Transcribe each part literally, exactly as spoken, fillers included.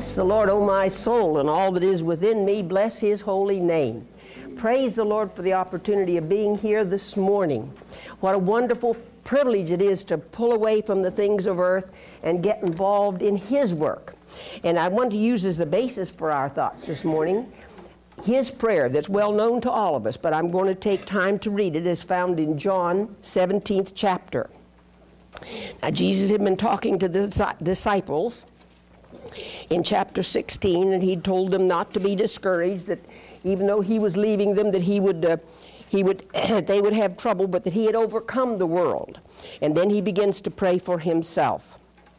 Bless the Lord, O my soul, and all that is within me, bless his holy name. Praise the Lord for the opportunity of being here this morning. What a wonderful privilege it is to pull away from the things of earth and get involved in his work. And I want to use as the basis for our thoughts this morning his prayer that's well known to all of us, but I'm going to take time to read it, as found in John seventeenth chapter. Now, Jesus had been talking to the disciples in chapter sixteen, and he told them not to be discouraged, that even though he was leaving them, that he would, uh, he would, they would have trouble, but that he had overcome the world. And then he begins to pray for himself.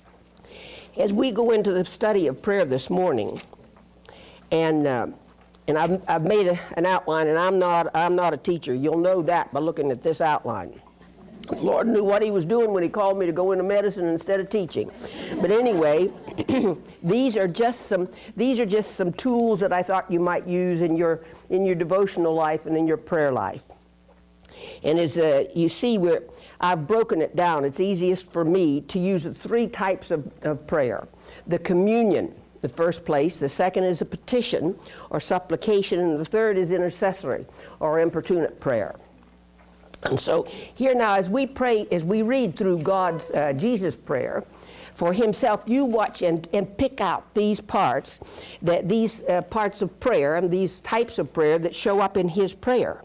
As we go into the study of prayer this morning, and uh, and I've, I've made a, an outline, and I'm not I'm not a teacher. You'll know that by looking at this outline. The Lord knew what he was doing when he called me to go into medicine instead of teaching. But anyway, these are just some these are just some tools that I thought you might use in your in your devotional life and in your prayer life. And as uh, you see, where I've broken it down, it's easiest for me to use the three types of, of prayer. The communion, the first place. The second is a petition or supplication, and the third is intercessory or importunate prayer. And so here now, as we pray, as we read through God's, uh, Jesus' prayer for himself, you watch and, and pick out these parts, that these uh, parts of prayer and these types of prayer that show up in his prayer.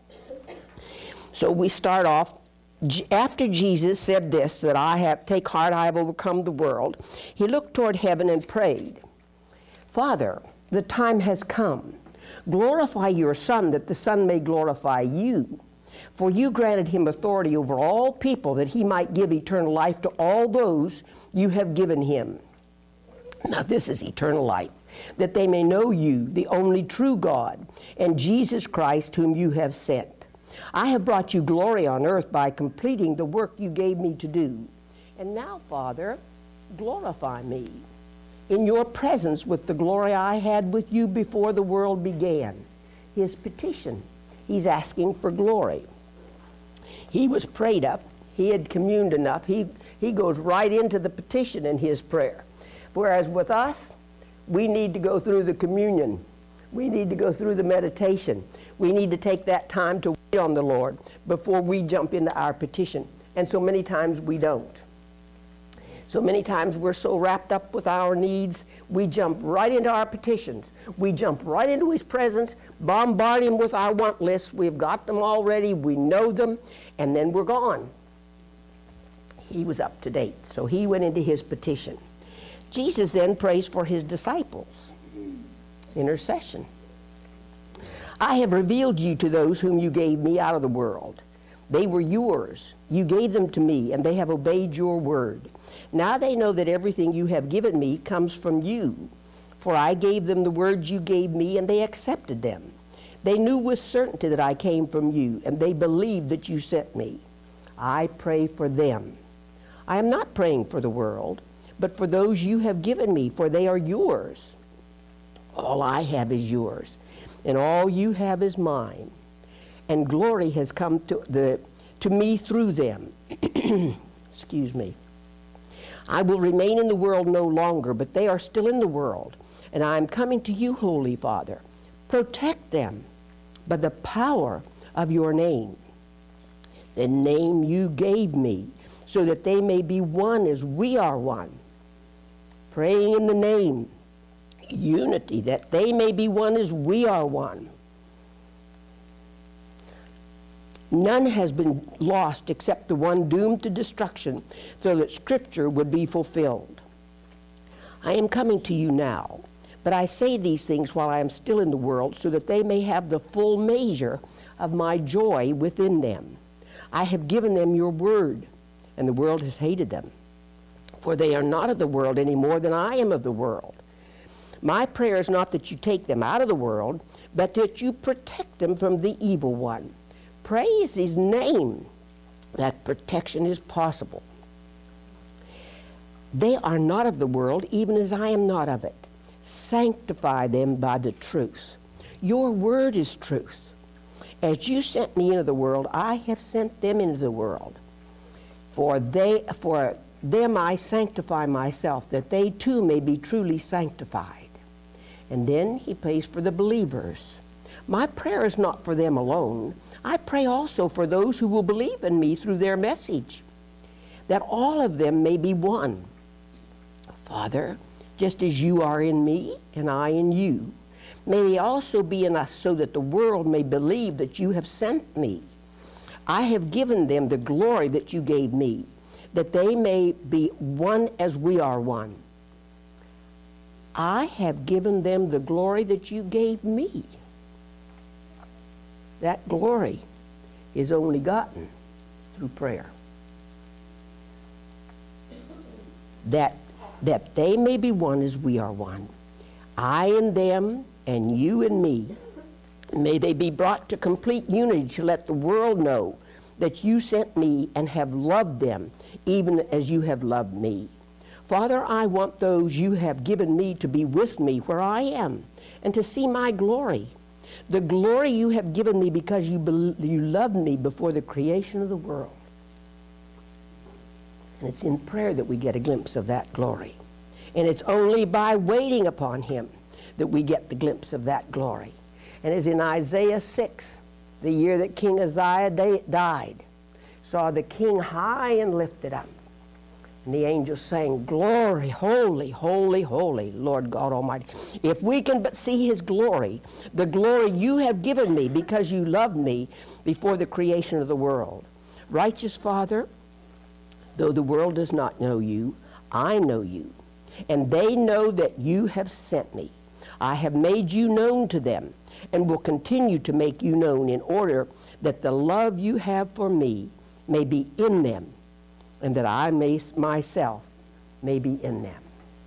So we start off, after Jesus said this, that I have, take heart, I have overcome the world, he looked toward heaven and prayed, Father, the time has come. Glorify your Son, that the Son may glorify you. For you granted him authority over all people, that he might give eternal life to all those you have given him. Now this is eternal life, that they may know you, the only true God, and Jesus Christ, whom you have sent. I have brought you glory on earth by completing the work you gave me to do. And now, Father, glorify me in your presence with the glory I had with you before the world began. His petition, he's asking for glory. He was prayed up. He had communed enough. He, he goes right into the petition in his prayer. Whereas with us, we need to go through the communion. We need to go through the meditation. We need to take that time to wait on the Lord before we jump into our petition. And so many times we don't. So many times we're so wrapped up with our needs, we jump right into our petitions. We jump right into his presence, bombard him with our want lists. We've got them already, we know them, and then we're gone. He was up to date, so he went into his petition. Jesus then prays for his disciples. Intercession. I have revealed you to those whom you gave me out of the world. They were yours. You gave them to me, and they have obeyed your word. Now they know that everything you have given me comes from you. For I gave them the words you gave me, and they accepted them. They knew with certainty that I came from you, and they believed that you sent me. I pray for them. I am not praying for the world, but for those you have given me, for they are yours. All I have is yours, and all you have is mine. And glory has come to, the, to me through them. Excuse me. I will remain in the world no longer, but they are still in the world. And I am coming to you, Holy Father. Protect them by the power of your name, the name you gave me, so that they may be one as we are one. Praying in the name, unity, that they may be one as we are one. None has been lost except the one doomed to destruction, so that Scripture would be fulfilled. I am coming to you now, but I say these things while I am still in the world, so that they may have the full measure of my joy within them. I have given them your word, and the world has hated them, for they are not of the world any more than I am of the world. My prayer is not that you take them out of the world, but that you protect them from the evil one. Praise his name, that protection is possible. They are not of the world, even as I am not of it. Sanctify them by the truth. Your word is truth. As you sent me into the world, I have sent them into the world. For they, for them I sanctify myself, that they too may be truly sanctified. And then he prays for the believers. My prayer is not for them alone. I pray also for those who will believe in me through their message, that all of them may be one. Father, just as you are in me and I in you, may they also be in us, so that the world may believe that you have sent me. I have given them the glory that you gave me, that they may be one as we are one. I have given them the glory that you gave me. That glory is only gotten through prayer. That, that they may be one as we are one. I and them, and you and me. May they be brought to complete unity to let the world know that you sent me and have loved them, even as you have loved me. Father, I want those you have given me to be with me where I am, and to see my glory. The glory you have given me because you, be- you loved me before the creation of the world. And it's in prayer that we get a glimpse of that glory. And it's only by waiting upon him that we get the glimpse of that glory. And as in Isaiah six, the year that King Uzziah da- died, saw the king high and lifted up. And the angels sang, glory, holy, holy, holy, Lord God Almighty. If we can but see his glory, the glory you have given me because you loved me before the creation of the world. Righteous Father, though the world does not know you, I know you, and they know that you have sent me. I have made you known to them, and will continue to make you known, in order that the love you have for me may be in them, and that I may myself may be in them.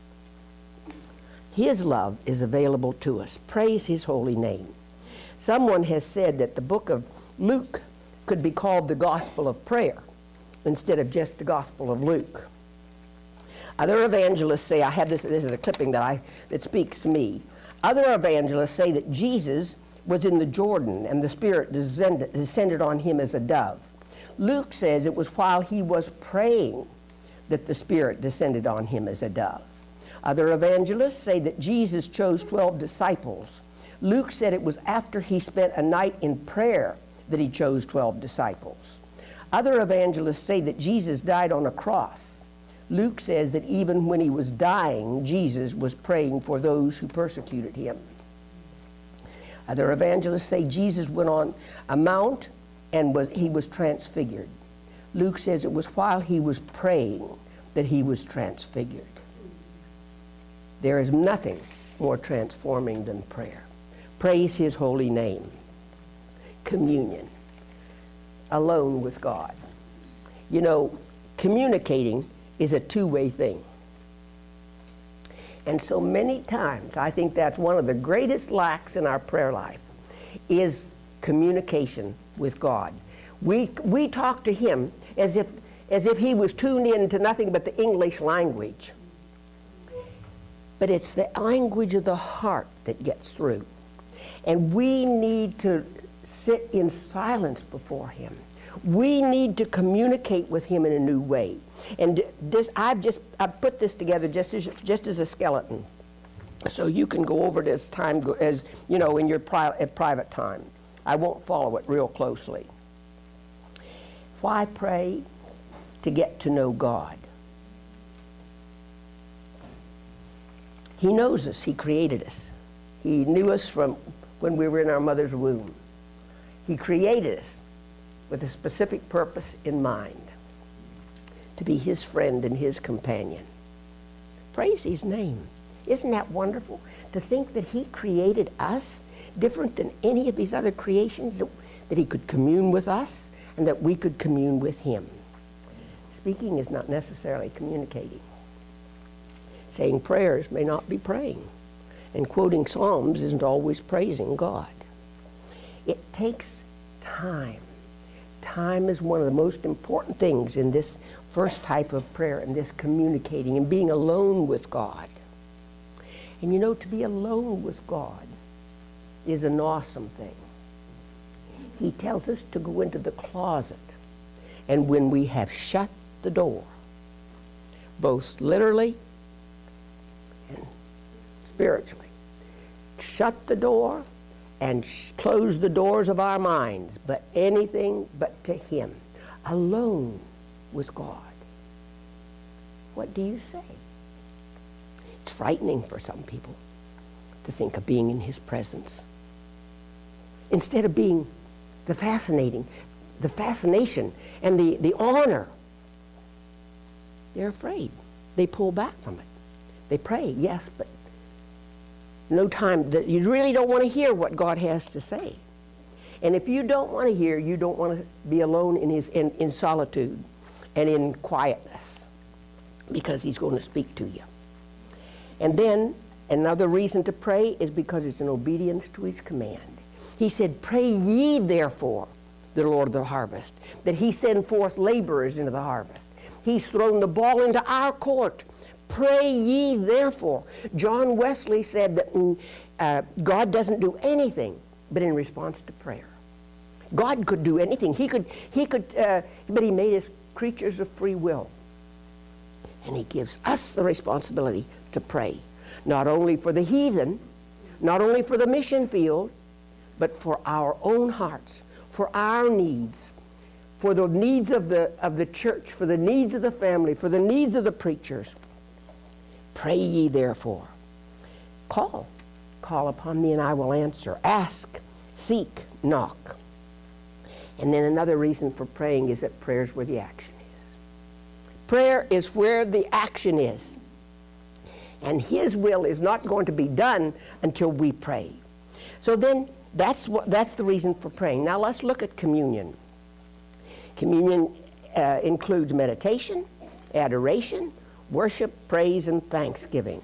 His love is available to us. Praise his holy name. Someone has said that the book of Luke could be called the gospel of prayer instead of just the gospel of Luke. Other evangelists say, I have this, this is a clipping that I that speaks to me. Other evangelists say that Jesus was in the Jordan and the Spirit descended, descended on him as a dove. Luke says it was while he was praying that the Spirit descended on him as a dove. Other evangelists say that Jesus chose twelve disciples. Luke said it was after he spent a night in prayer that he chose twelve disciples. Other evangelists say that Jesus died on a cross. Luke says that even when he was dying, Jesus was praying for those who persecuted him. Other evangelists say Jesus went on a mount and was, he was transfigured. Luke says it was while he was praying that he was transfigured. There is nothing more transforming than prayer. Praise his holy name. Communion. Alone with God. You know, communicating is a two-way thing. And so many times, I think that's one of the greatest lacks in our prayer life, is communication with God. We, we talk to him as if, as if he was tuned in to nothing but the English language. But it's the language of the heart that gets through. And we need to sit in silence before him. We need to communicate with him in a new way. And this, I've just I've put this together just as just as a skeleton, so you can go over this time as you know in your pri- at private time. I won't follow it real closely. Why pray? To get to know God. He knows us. He created us. He knew us from when we were in our mother's womb. He created us with a specific purpose in mind, to be his friend and his companion. Praise his name. Isn't that wonderful? To think that he created us different than any of his other creations, that, that he could commune with us and that we could commune with him. Speaking is not necessarily communicating. Saying prayers may not be praying. And quoting Psalms isn't always praising God. It takes time. Time is one of the most important things in this first type of prayer, in this communicating and being alone with God. And you know, to be alone with God is an awesome thing. He tells us to go into the closet, and when we have shut the door, both literally and spiritually. Shut the door and sh- close the doors of our minds, but anything but to Him, alone with God. What do you say? It's frightening for some people to think of being in His presence. Instead of being the fascinating, the fascination and the, the honor, they're afraid. They pull back from it. They pray, yes, but no time. That you really don't want to hear what God has to say. And if you don't want to hear, you don't want to be alone in his in, in solitude and in quietness, because He's going to speak to you. And then another reason to pray is because it's an obedience to His command. He said, "Pray ye therefore the Lord of the harvest, that He send forth laborers into the harvest." He's thrown the ball into our court. Pray ye therefore. John Wesley said that mm, uh, God doesn't do anything but in response to prayer. God could do anything. He could, he could, uh, but He made us creatures of free will. And He gives us the responsibility to pray, not only for the heathen, not only for the mission field, but for our own hearts, for our needs, for the needs of the, of the church, for the needs of the family, for the needs of the preachers. Pray ye therefore. Call. Call upon me and I will answer. Ask, seek, knock. And then another reason for praying is that prayer is where the action is. Prayer is where the action is. And His will is not going to be done until we pray. So then, that's what that's the reason for praying. Now let's look at communion. Communion uh, includes meditation, adoration, worship, praise, and thanksgiving.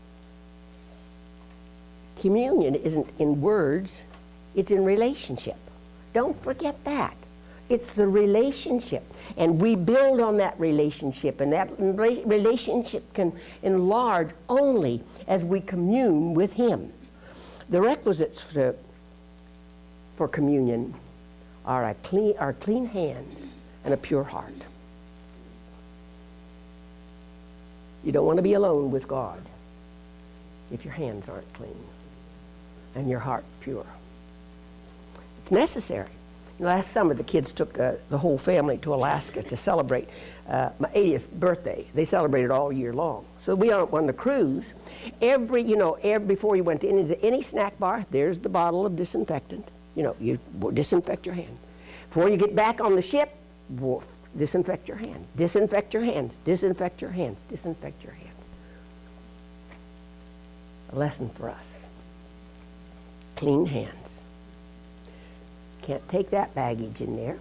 Communion isn't in words, it's in relationship. Don't forget that. It's the relationship. And we build on that relationship, and that relationship can enlarge only as we commune with Him. The requisites for, for communion are, a clean, are clean hands and a pure heart. You don't want to be alone with God if your hands aren't clean and your heart pure. It's necessary. Last summer, the kids took uh, the whole family to Alaska to celebrate uh, my eightieth birthday. They celebrated all year long. So we went on the cruise. Every, you know, every, before you went to any, any snack bar, there's the bottle of disinfectant. You know, you disinfect your hand. Before you get back on the ship, woof, disinfect your hand. Disinfect your hands. Disinfect your hands. Disinfect your hands. A lesson for us. Clean hands. Can't take that baggage in there.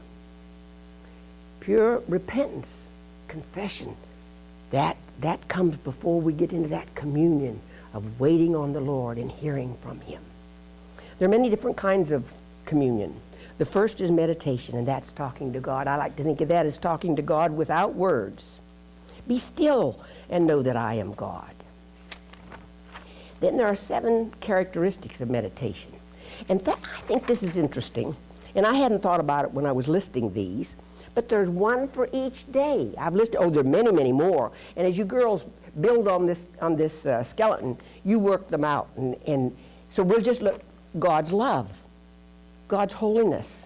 Pure repentance, confession, that, that comes before we get into that communion of waiting on the Lord and hearing from Him. There are many different kinds of communion. The first is meditation, and that's talking to God. I like to think of that as talking to God without words. Be still and know that I am God. Then there are seven characteristics of meditation. And that, I think this is interesting. And I hadn't thought about it when I was listing these, but there's one for each day. I've listed, oh, there are many, many more. And as you girls build on this, on this uh, skeleton, you work them out. And, and so we'll just look, God's love, God's holiness,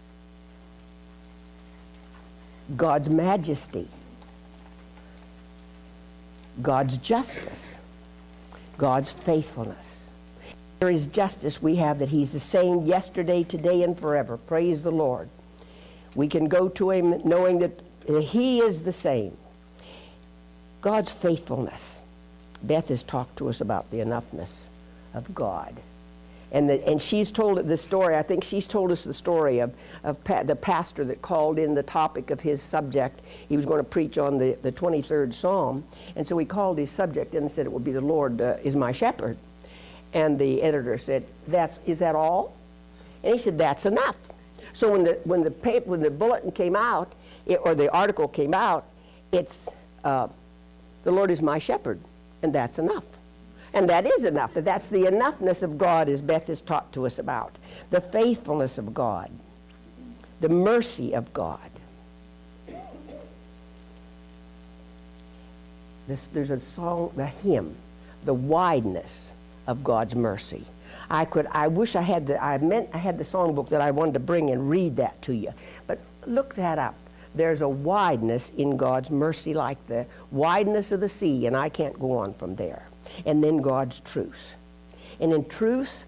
God's majesty, God's justice, God's faithfulness. There is justice we have, that He's the same yesterday, today, and forever. Praise the Lord. We can go to Him knowing that He is the same. God's faithfulness. Beth has talked to us about the enoughness of God. And, the, and she's told the story, I think she's told us the story of, of pa the pastor that called in the topic of his subject. He was going to preach on the, the twenty-third Psalm. And so he called his subject in and said, it would be the Lord uh, is my shepherd. And the editor said, "That's is that all?" And he said, "That's enough." So when the when the paper when the bulletin came out, it, or the article came out, it's uh, the Lord is my shepherd, and that's enough. And that is enough. That's the enoughness of God, as Beth has taught to us about. The faithfulness of God, the mercy of God. This, there's a song, a hymn, the wideness of God's mercy. I could, I wish I had the, I meant I had the songbook that I wanted to bring and read that to you. But look that up. There's a wideness in God's mercy like the wideness of the sea, and I can't go on from there. And then God's truth. And in truth,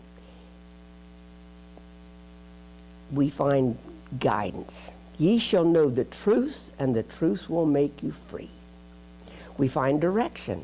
we find guidance. Ye shall know the truth, and the truth will make you free. We find direction.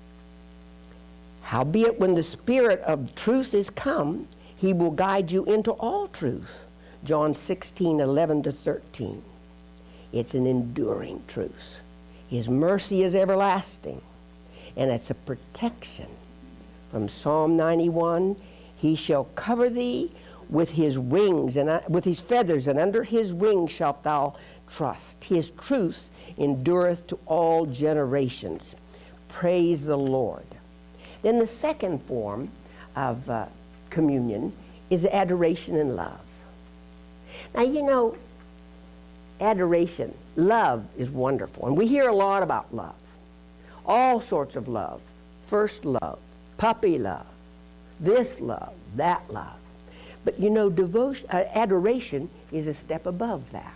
Howbeit, when the Spirit of truth is come, he will guide you into all truth. John sixteen, eleven to thirteen. It's an enduring truth. His mercy is everlasting, and it's a protection. From Psalm ninety-one, he shall cover thee with his wings, and uh, with his feathers, and under his wings shalt thou trust. His truth endureth to all generations. Praise the Lord. Then the second form of uh, communion is adoration and love. Now, you know, adoration, love is wonderful. And we hear a lot about love. All sorts of love. First love, puppy love, this love, that love. But you know, devotion, uh, adoration is a step above that.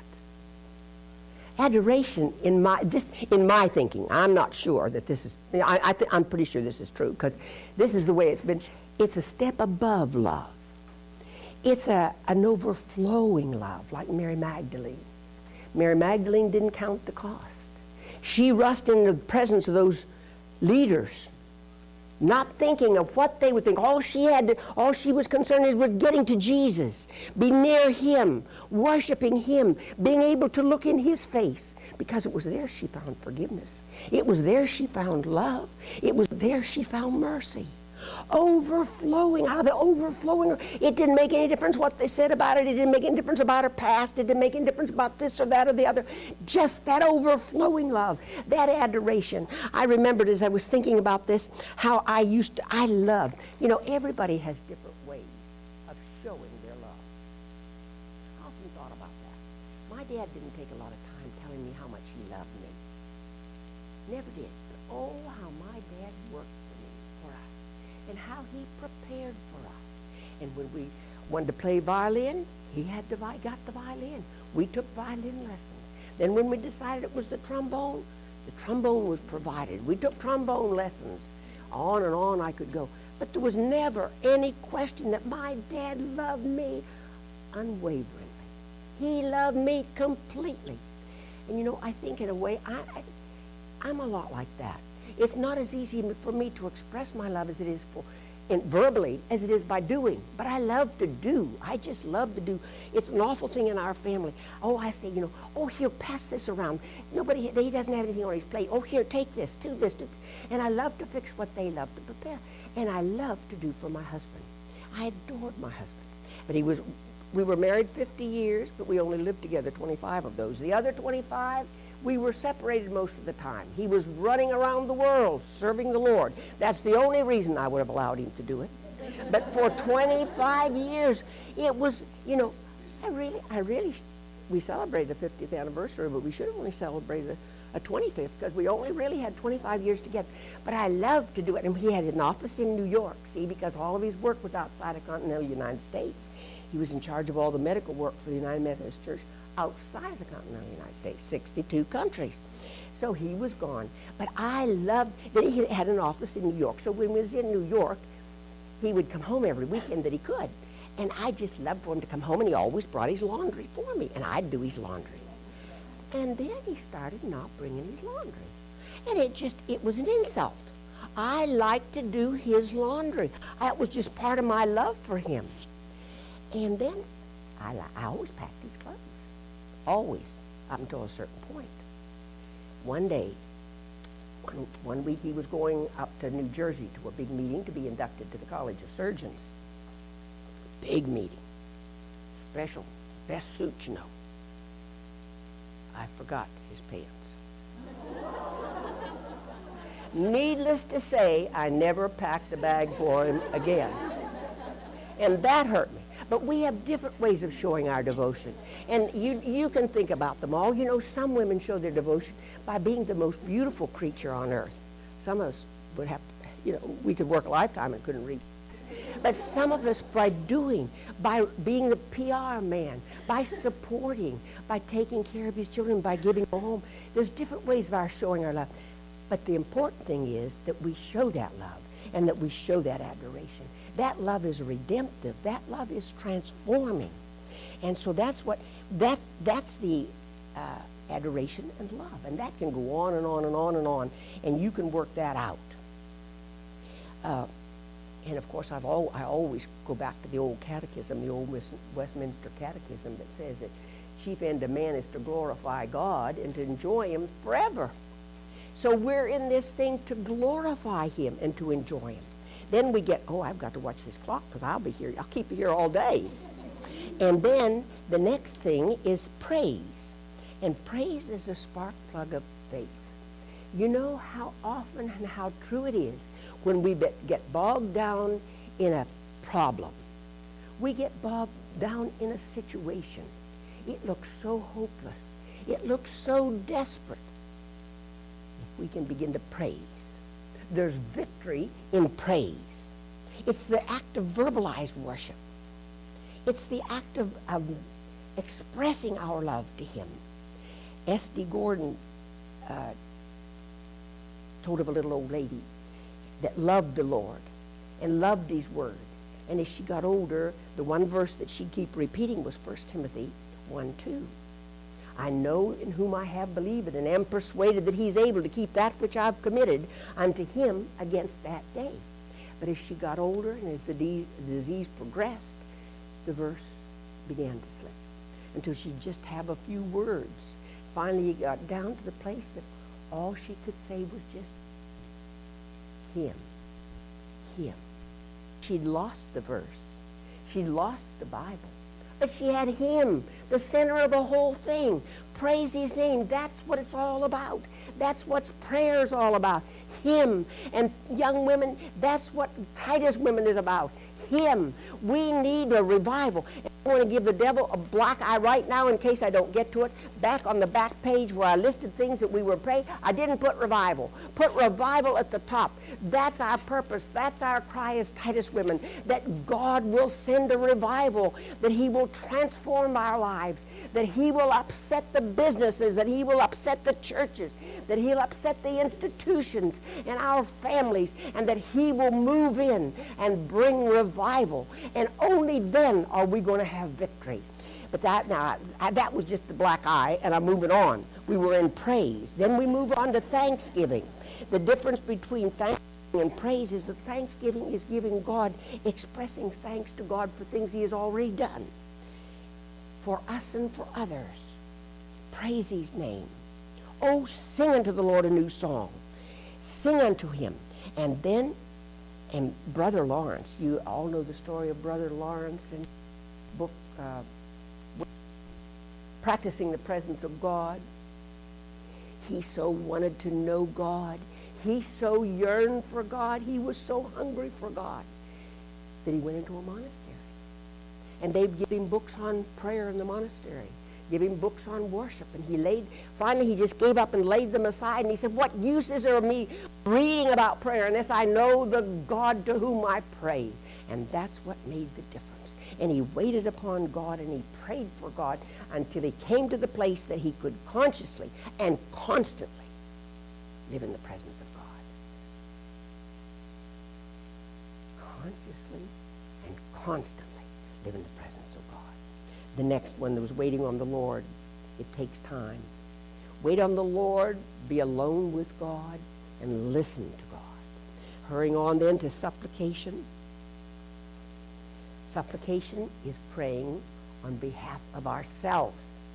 Adoration, in my just in my thinking, I'm not sure that this is. I, I th- I'm pretty sure this is true because this is the way it's been. It's a step above love. It's a an overflowing love, like Mary Magdalene. Mary Magdalene didn't count the cost. She rushed into the presence of those leaders, not thinking of what they would think. All she had, to, all she was concerned is with getting to Jesus, be near him, worshiping him, being able to look in his face, because it was there she found forgiveness. It was there she found love. It was there she found mercy. Overflowing, out of the overflowing. It didn't make any difference what they said about it. It didn't make any difference about her past. It didn't make any difference about this or that or the other. Just that overflowing love, that adoration. I remembered as I was thinking about this, how I used to, I loved, you know, everybody has different ways of showing their love. I often thought about that. My dad didn't take a lot of time telling me how much he loved me. Never did. But oh, how my dad worked and how he prepared for us. And when we wanted to play violin, he had to vi- got the violin. We took violin lessons. Then when we decided it was the trombone, the trombone was provided. We took trombone lessons. On and on I could go. But there was never any question that my dad loved me unwaveringly. He loved me completely. And you know, I think in a way, I, I, I'm a lot like that. It's not as easy for me to express my love as it is for, in, verbally, as it is by doing. But I love to do. I just love to do. It's an awful thing in our family. Oh, I say, you know, oh, here, pass this around. Nobody, he doesn't have anything on his plate. Oh, here, take this, do this, do this. And I love to fix what they love to prepare. And I love to do for my husband. I adored my husband. But he was, we were married fifty years, but we only lived together twenty-five of those. The other twenty-five, we were separated most of the time. He was running around the world serving the Lord. That's the only reason I would have allowed him to do it. But for twenty-five years, it was, you know, I really, I really, we celebrated the fiftieth anniversary, but we should have only celebrated a, a twenty-fifth because we only really had twenty-five years together. But I loved to do it. And he had an office in New York, see, because all of his work was outside of continental United States. He was in charge of all the medical work for the United Methodist Church outside of the continental United States, sixty-two countries. So he was gone. But I loved that he had an office in New York. So when we was in New York, he would come home every weekend that he could. And I just loved for him to come home, and he always brought his laundry for me, and I'd do his laundry. And then he started not bringing his laundry. And it just, it was an insult. I liked to do his laundry. That was just part of my love for him. And then I, I always packed his clothes. Always, up until a certain point. One day, one, one week he was going up to New Jersey to a big meeting to be inducted to the College of Surgeons. Big meeting. Special. Best suit, you know. I forgot his pants. Needless to say, I never packed a bag for him again. And that hurt me. But we have different ways of showing our devotion. And you, you can think about them all. You know, some women show their devotion by being the most beautiful creature on earth. Some of us would have to, you know, we could work a lifetime and couldn't read. But some of us, by doing, by being the P R man, by supporting, by taking care of his children, by giving them a home, there's different ways of our showing our love. But the important thing is that we show that love and that we show that adoration. That love is redemptive. That love is transforming. And so that's what, that, that's the uh, adoration and love. And that can go on and on and on and on. And you can work that out. Uh, And of course, I've al I always go back to the old catechism, the old Westminster Catechism that says that chief end of man is to glorify God and to enjoy Him forever. So we're in this thing to glorify Him and to enjoy Him. Then we get, oh, I've got to watch this clock because I'll be here. I'll keep you here all day. And then the next thing is praise. And praise is a spark plug of faith. You know how often and how true it is when we get bogged down in a problem. We get bogged down in a situation. It looks so hopeless. It looks so desperate. If we can begin to praise, there's victory in praise. It's the act of verbalized worship. It's the act of, of expressing our love to Him. S D Gordon uh, told of a little old lady that loved the Lord and loved His Word. And as she got older, the one verse that she'd keep repeating was First Timothy one two. I know in whom I have believed and am persuaded that He's able to keep that which I've committed unto Him against that day. But as she got older and as the, de the disease progressed, the verse began to slip until she'd just have a few words. Finally, it got down to the place that all she could say was just Him, Him. She'd lost the verse. She'd lost the Bible. But she had Him, the center of the whole thing. Praise His name. That's what it's all about. That's what prayer's all about. Him. And young women, that's what Titus Women is about. Him. We need a revival. And I want to give the devil a black eye right now in case I don't get to it. Back on the back page where I listed things that we were praying, I didn't put revival. Put revival at the top. That's our purpose. That's our cry as Titus Women, that God will send a revival, that He will transform our lives, that He will upset the businesses, that He will upset the churches, that He'll upset the institutions and our families, and that He will move in and bring revival. And only then are we going to have victory. But that, now, I, that was just the black eye, and I'm moving on. We were in praise. Then we move on to thanksgiving. The difference between thanksgiving and praise is that thanksgiving is giving God, expressing thanks to God for things He has already done for us and for others. Praise His name. Oh, sing unto the Lord a new song. Sing unto Him. And then, and Brother Lawrence, you all know the story of Brother Lawrence and book, uh, Practicing the Presence of God. He so wanted to know God. He so yearned for God. He was so hungry for God that he went into a monastery. And they'd give him books on prayer in the monastery, give him books on worship. And he laid, finally he just gave up and laid them aside. And he said, what use is there of me reading about prayer unless I know the God to whom I pray? And that's what made the difference. And he waited upon God and he prayed for God until he came to the place that he could consciously and constantly live in the presence of God. Consciously and constantly live in the presence of God. The next one that was waiting on the Lord, it takes time. Wait on the Lord, be alone with God, and listen to God. Hurrying on then to supplication. Supplication is praying on behalf of ourselves.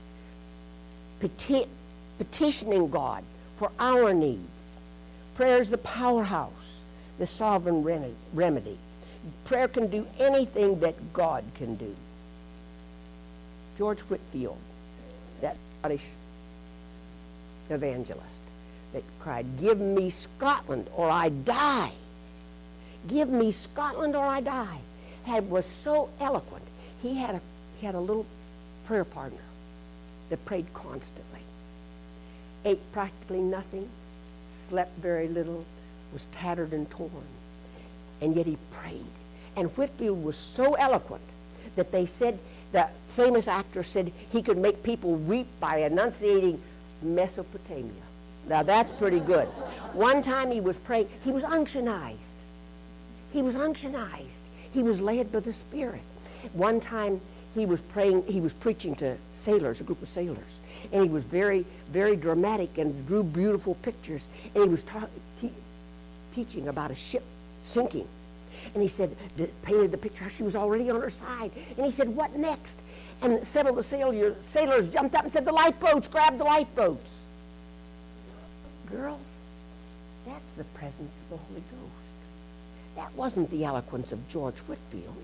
Peti petitioning God for our needs. Prayer is the powerhouse, the sovereign remedy. Prayer can do anything that God can do. George Whitfield, that Scottish evangelist that cried, give me Scotland or I die. Give me Scotland or I die. Had, was so eloquent. He had, a, he had a little prayer partner that prayed constantly. Ate practically nothing, slept very little, was tattered and torn, and yet he prayed. And Whitefield was so eloquent that they said, the famous actor said he could make people weep by enunciating Mesopotamia. Now that's pretty good. One time he was praying, he was unctionized. He was unctionized. He was led by the Spirit. One time he was praying, he was preaching to sailors, a group of sailors, and he was very, very dramatic and drew beautiful pictures, and he was ta- te- teaching about a ship sinking. And he said, painted the picture how she was already on her side. And he said, what next? And several of the sailors, sailors jumped up and said, the lifeboats, grab the lifeboats. Girls, that's the presence of the Holy Ghost. That wasn't the eloquence of George Whitefield.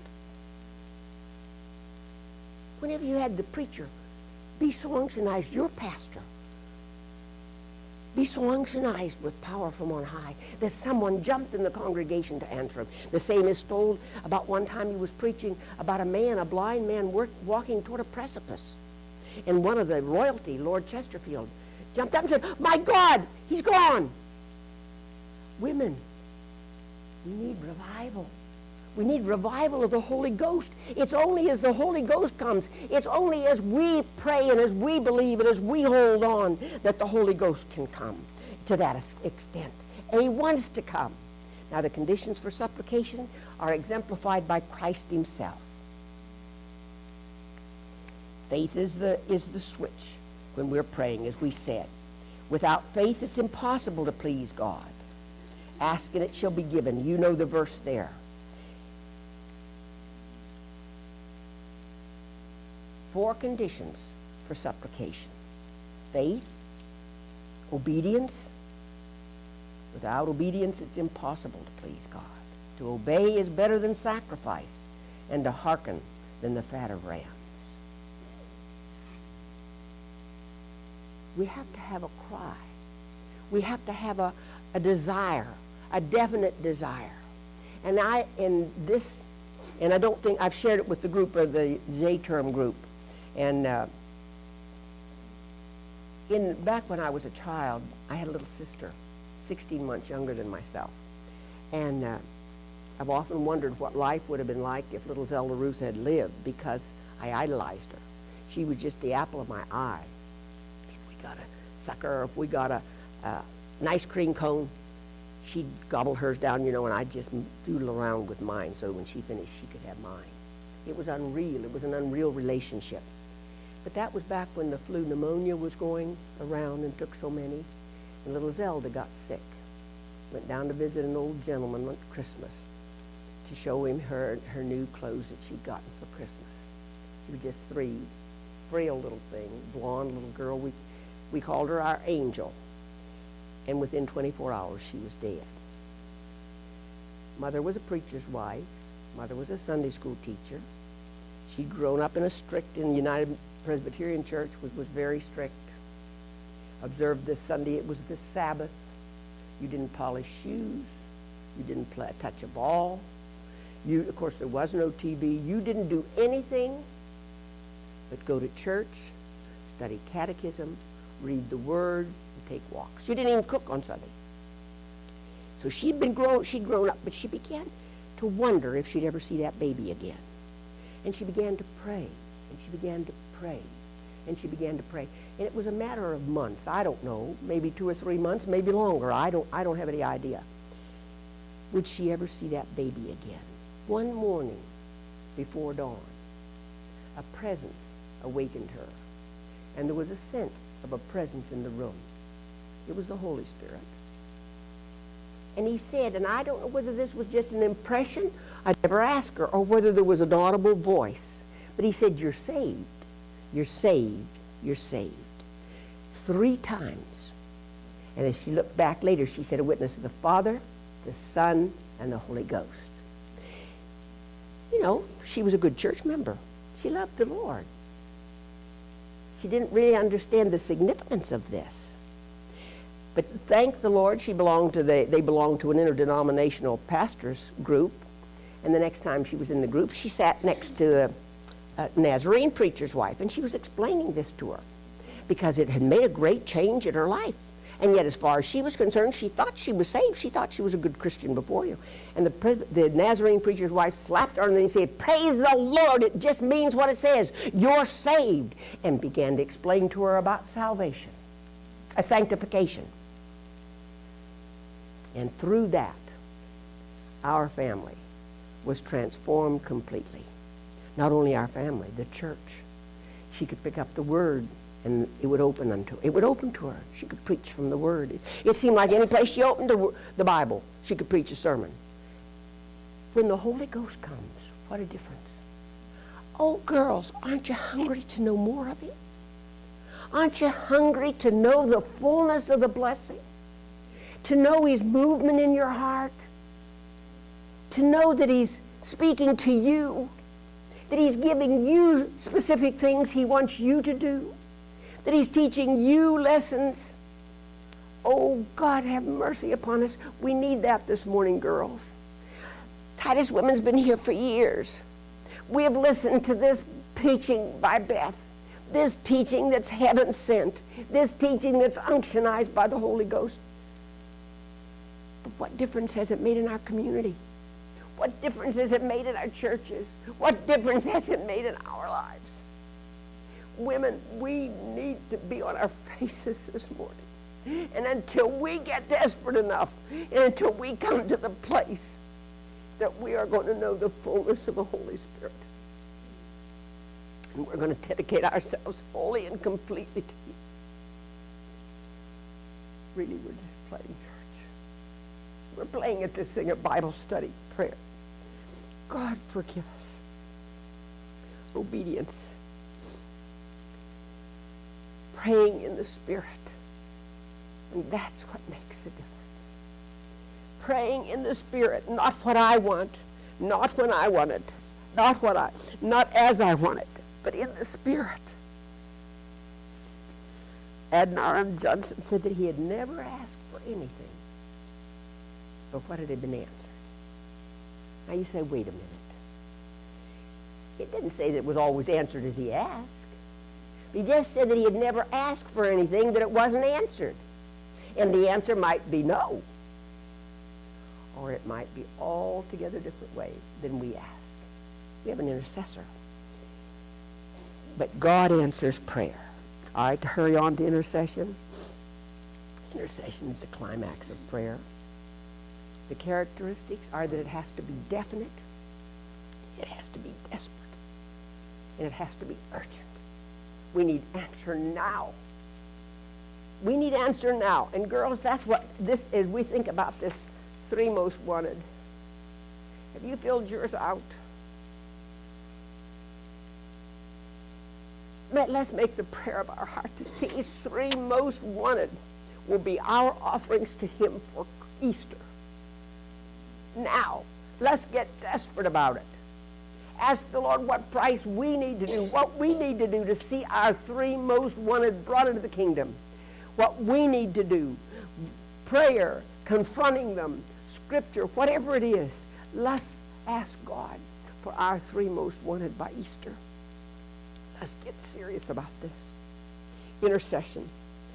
Whenever you had the preacher be so unctionized, your pastor, be so unctionized with power from on high that someone jumped in the congregation to answer him. The same is told about one time he was preaching about a man, a blind man work, walking toward a precipice. And one of the royalty, Lord Chesterfield, jumped up and said, my God, he's gone. Women, we need revival. We need revival of the Holy Ghost. It's only as the Holy Ghost comes, it's only as we pray and as we believe and as we hold on that the Holy Ghost can come to that extent. And he wants to come. Now the conditions for supplication are exemplified by Christ himself. Faith is the, is the switch when we're praying, as we said. Without faith, it's impossible to please God. Ask and it shall be given. You know the verse there. Four conditions for supplication: faith, obedience. Without obedience, it's impossible to please God. To obey is better than sacrifice, and to hearken than the fat of rams. We have to have a cry. We have to have a, a desire, a definite desire. And I, in this, and I don't think, I've shared it with the group of the J-term group. And uh, in back when I was a child, I had a little sister, sixteen months younger than myself. And uh, I've often wondered what life would have been like if little Zelda Ruth had lived, because I idolized her. She was just the apple of my eye. If we got a sucker, if we got a, a, an ice cream cone, she'd gobble hers down, you know, and I'd just doodle around with mine so when she finished, she could have mine. It was unreal. It was an unreal relationship. But that was back when the flu pneumonia was going around and took so many. And little Zelda got sick. Went down to visit an old gentleman at Christmas to show him her, her new clothes that she'd gotten for Christmas. She was just three, frail little thing, blonde little girl. We, we called her our angel. And within twenty-four hours, she was dead. Mother was a preacher's wife. Mother was a Sunday school teacher. She'd grown up in a strict, in the United Presbyterian Church, which was very strict. Observed this Sunday, it was the Sabbath. You didn't polish shoes. You didn't play, touch a ball. You, of course, there was no T V. You didn't do anything but go to church, study catechism, read the Word, and take walks. She didn't even cook on Sunday. So she'd been grown, she'd grown up, but she began to wonder if she'd ever see that baby again. And she began to pray, and she began to pray, and she began to pray. And it was a matter of months, I don't know, maybe two or three months, maybe longer, I don't, I don't have any idea. Would she ever see that baby again? One morning before dawn, a presence awakened her, and there was a sense of a presence in the room. It was the Holy Spirit. And he said, and I don't know whether this was just an impression, I never asked her, or whether there was an audible voice, but he said, you're saved, you're saved, you're saved. Three times. And as she looked back later, she said, a witness of the Father, the Son, and the Holy Ghost. You know, she was a good church member. She loved the Lord. She didn't really understand the significance of this. But thank the Lord, she belonged to the, they belonged to an interdenominational pastors group. And the next time she was in the group, she sat next to a, a Nazarene preacher's wife, and she was explaining this to her because it had made a great change in her life. And yet, as far as she was concerned, she thought she was saved. She thought she was a good Christian before you. And the, pre- the Nazarene preacher's wife slapped her and said, "Praise the Lord, it just means what it says. You're saved." And began to explain to her about salvation, a sanctification. And through that, our family was transformed completely. Not only our family, the church. She could pick up the word and it would open unto it would open to her. She could preach from the word. It, it seemed like any place she opened the, the Bible, she could preach a sermon. When the Holy Ghost comes, what a difference. Oh, girls, aren't you hungry to know more of Him? Aren't you hungry to know the fullness of the blessing? To know His movement in your heart? To know that He's speaking to you? That He's giving you specific things He wants you to do? That He's teaching you lessons? Oh, God, have mercy upon us. We need that this morning, girls. Titus Women's been here for years. We have listened to this preaching by Beth, this teaching that's heaven sent, this teaching that's unctionized by the Holy Ghost. But what difference has it made in our community? What difference has it made in our churches? What difference has it made in our lives? Women, we need to be on our faces this morning. And until we get desperate enough, and until we come to the place that we are going to know the fullness of the Holy Spirit, and we're going to dedicate ourselves wholly and completely to you. Really, we're just playing church. We're playing at this thing of Bible study, prayer. God, forgive us. Obedience. Praying in the Spirit. And that's what makes a difference. Praying in the Spirit, not what I want, not when I want it, not what I, not as I want it, but in the Spirit. Adoniram Judson said that he had never asked for anything, but what had been answered. Now you say, wait a minute. It didn't say that it was always answered as he asked. He just said that he had never asked for anything that it wasn't answered. And the answer might be no. Or it might be altogether different way than we ask. We have an intercessor. But God answers prayer. All right, to hurry on to intercession. Intercession is the climax of prayer. The characteristics are that it has to be definite, it has to be desperate, and it has to be urgent. We need answer now. We need answer now. And girls, that's what this is. We think about this three most wanted. Have you filled yours out? Let's make the prayer of our heart that these three most wanted will be our offerings to Him for Easter. Now, let's get desperate about it. Ask the Lord what price we need to do, what we need to do to see our three most wanted brought into the kingdom. What we need to do, prayer, confronting them, scripture, whatever it is. Let's ask God for our three most wanted by Easter. Let's get serious about this. Intercession.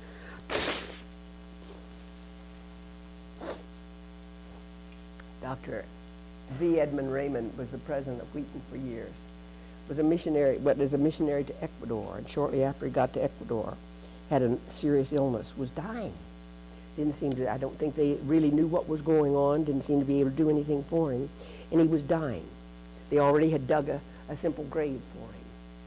Doctor V. Edmund Raymond was the president of Wheaton for years. Was a missionary, but as a missionary to Ecuador, and shortly after he got to Ecuador, had a serious illness, was dying. Didn't seem to, I don't think they really knew what was going on, didn't seem to be able to do anything for him, and he was dying. They already had dug a, a simple grave for him.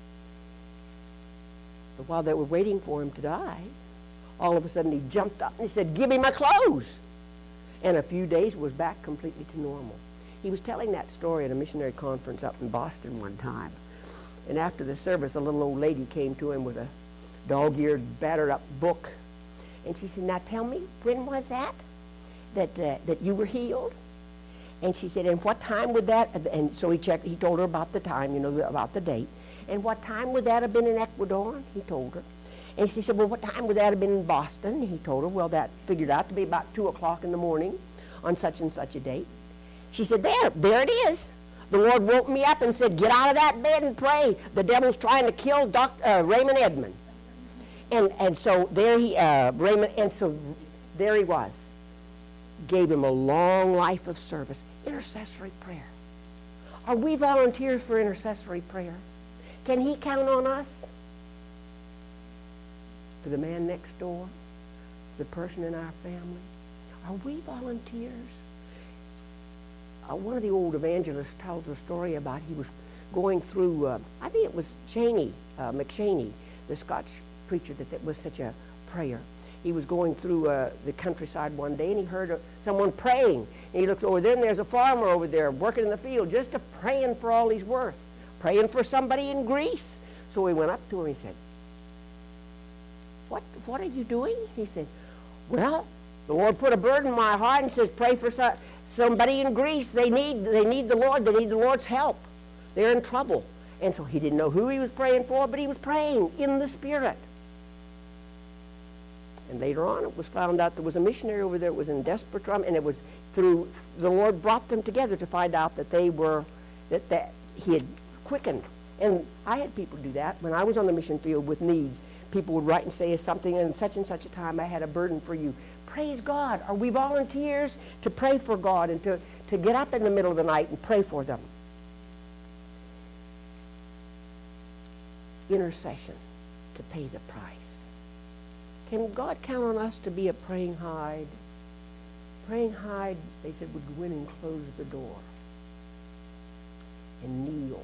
But while they were waiting for him to die, all of a sudden he jumped up and he said, "Give me my clothes." And a few days was back completely to normal. He was telling that story at a missionary conference up in Boston one time. And after the service, a little old lady came to him with a dog-eared, battered-up book. And she said, "Now tell me, when was that, that, uh, that you were healed?" And she said, "And what time would that," and so he checked, he told her about the time, you know, about the date. "And what time would that have been in Ecuador?" He told her. And she said, "Well, what time would that have been in Boston?" He told her. Well, that figured out to be about two o'clock in the morning on such and such a date. She said, there, there it is. The Lord woke me up and said, "Get out of that bed and pray. The devil's trying to kill Doctor Uh, Raymond Edmund." And, and so there he, uh, Raymond, and so there he was. Gave him a long life of service. Intercessory prayer. Are we volunteers for intercessory prayer? Can he count on us? For the man next door? The person in our family? Are we volunteers? Uh, one of the old evangelists tells a story about he was going through, uh, I think it was Cheney, uh, McChaney, the Scotch preacher that, that was such a prayer. He was going through uh, the countryside one day, and he heard uh, someone praying. And he looks over there, and there's a farmer over there working in the field, just a praying for all he's worth, praying for somebody in Greece. So he went up to him and he said, what, what are you doing? He said, well, the Lord put a burden in my heart and says, pray for so, somebody in Greece. They need, they need the Lord. They need the Lord's help. They're in trouble. And so he didn't know who he was praying for, but he was praying in the Spirit. And later on, it was found out there was a missionary over there that was in desperate trouble, and it was through the Lord brought them together to find out that they were, that, that he had quickened. And I had people do that when I was on the mission field with needs. People would write and say something, and such and such a time I had a burden for you. Praise God. Are we volunteers to pray for God and to, to get up in the middle of the night and pray for them? Intercession to pay the price. Can God count on us to be a praying hide? Praying hide, they said, would go in and close the door and kneel